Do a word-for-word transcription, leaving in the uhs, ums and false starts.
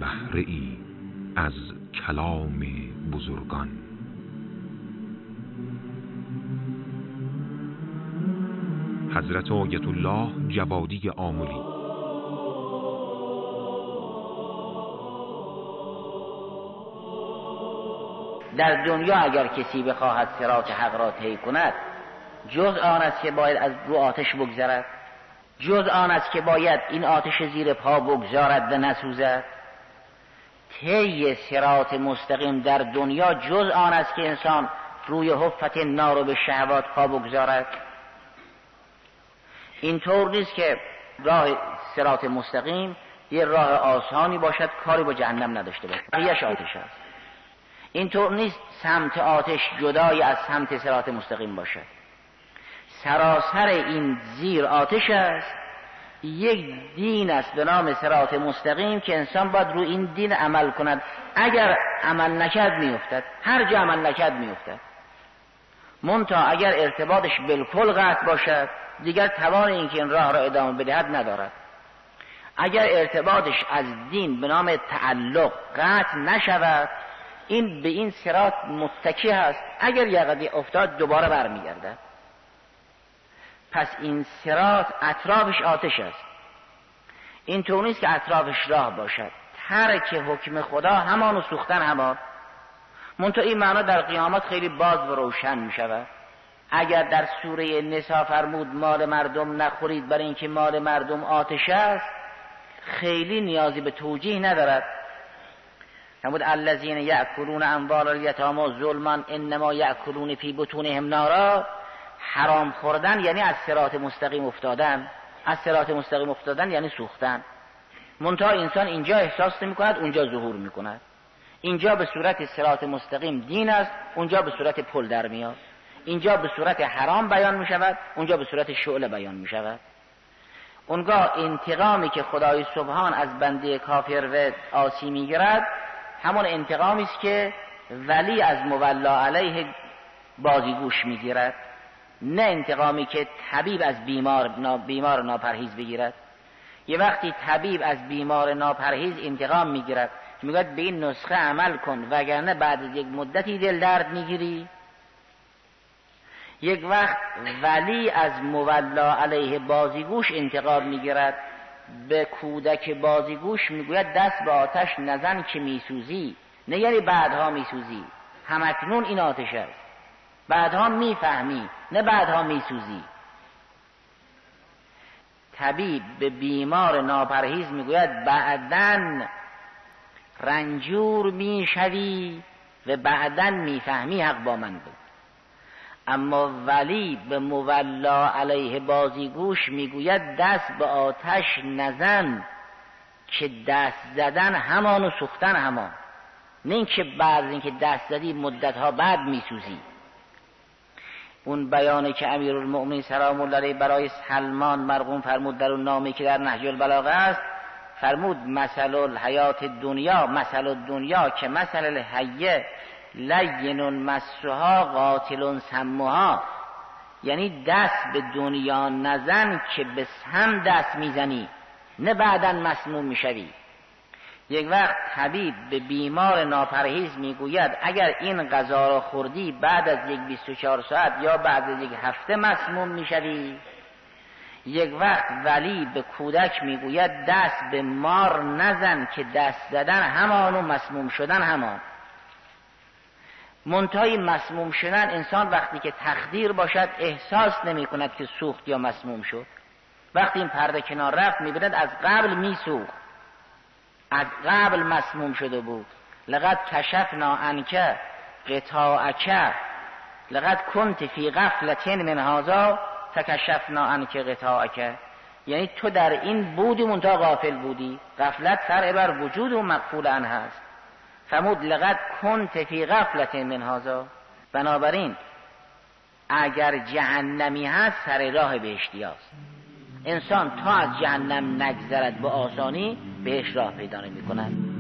بهره ای از کلام بزرگان. حضرت آیت الله جوادی آملی. در دنیا اگر کسی بخواهد صراط حق را طی کند، جز آن است که باید از رو آتش بگذرد، جز آن است که باید این آتش زیر پا بگذارد و نسوزد. طی صراط مستقیم در دنیا جز آن است که انسان روی حفت نار و به شهوات پا بگذارد. اینطور نیست که راه صراط مستقیم یه راه آسانی باشد، کاری با جهنم نداشته باشه، بقیه‌اش آتش است. اینطور نیست سمت آتش جدای از سمت صراط مستقیم باشد. سراسر این زیر آتش است. یک دین است به نام صراط مستقیم که انسان باید رو این دین عمل کند. اگر عمل نکرد میافتد، هر جا عمل نکرد میافتد. منتها اگر ارتباطش بالکل قطع باشد، دیگر توان این که این راه را ادامه بدهد ندارد. اگر ارتباطش از دین به نام تعلق قطع نشود، این به این صراط متکی هست، اگر یقدی افتاد دوباره برمیگردد. پس این صراط اطرافش آتش است. این طور نیست که اطرافش راه باشد. ترک حکم خدا همان و سوختن همان. منتها این معنا در قیامت خیلی باز و روشن می شود. اگر در سوره نساء فرمود مال مردم نخورید برای اینکه مال مردم آتش است، خیلی نیازی به توجیه ندارد. فرمود الذین یأکلون اموال الیتامی ظلما انما یأکلون فی بطونهم نارا. حرام خوردن یعنی از صراط مستقیم افتادن، از صراط مستقیم افتادن یعنی سوختن. منتها انسان اینجا احساس نمی کند، اونجا ظهور می کند. اینجا به صورت صراط مستقیم دین است، اونجا به صورت پل در میاد. اینجا به صورت حرام بیان می شود، اونجا به صورت شعله بیان می شود. اونگاه انتقامی که خدای سبحان از بنده کافر و عاصی می گیرد، همون انتقامی است که ولی از مولا علیه بازیگوش می گیرد، نه انتقامی که طبیب از بیمار نا بیمار ناپرهیز بگیرد. یه وقتی طبیب از بیمار ناپرهیز انتقام میگیرد، میگه به این نسخه عمل کن وگرنه بعد از یک مدتی دل درد میگیری. یک وقت ولی از مولا علیه بازیگوش انتقام میگیرد، به کودک بازیگوش میگوید دست به آتش نزن که میسوزی، نه یعنی بعدها میسوزی، همکنون این آتش است، بعدها میفهمی نه بعدها میسوزی. طبیب به بیمار ناپرهیز میگوید بعدن رنجور میشوی و بعدن میفهمی حق با من بود. اما ولی به مولا علیه بازیگوش میگوید دست به آتش نزن که دست زدن همان و سوختن همان، نه اینکه بعد اینکه دست زدی مدتها بعد میسوزی. اون بیانی که امیرالمؤمنین سلام الله علیه برای سلمان مرقوم فرمود در اون نامی که در نهج البلاغه است، فرمود مثل الحیات دنیا مثل الدنیا که مثل الحیه لین مسها قاتل سمها. یعنی دست به دنیا نزن که به سم دست میزنی، نه بعداً مسموم میشوی. یک وقت طبیب به بیمار ناپرهیز میگوید اگر این غذا را خوردی بعد از یک بیست و چهار ساعت یا بعد از یک هفته مسموم میشوی. یک وقت ولی به کودک میگوید دست به مار نزن که دست زدن همان و مسموم شدن همان. منتهای مسموم شدن انسان وقتی که تخدیر باشد احساس نمی کند که سوخت یا مسموم شد. وقتی این پرده کنار رفت میبیند از قبل میسوخت، از قبل مسموم شده بود. لقد کشفنا عنک غطاءک لقد کنت فی غفلة من هذا فکشفنا عنک غطاءک. یعنی تو در این بودی منتها غافل بودی. غفلت فرع بر وجود و مغفول عنه هست. فرمود لقد کنت فی غفلة من هذا. بنابراین اگر جهنمی هست سر راه بهشتی هست. انسان تا از جهنم نگذرد به آسانی بهش راه پیدا نمی کند.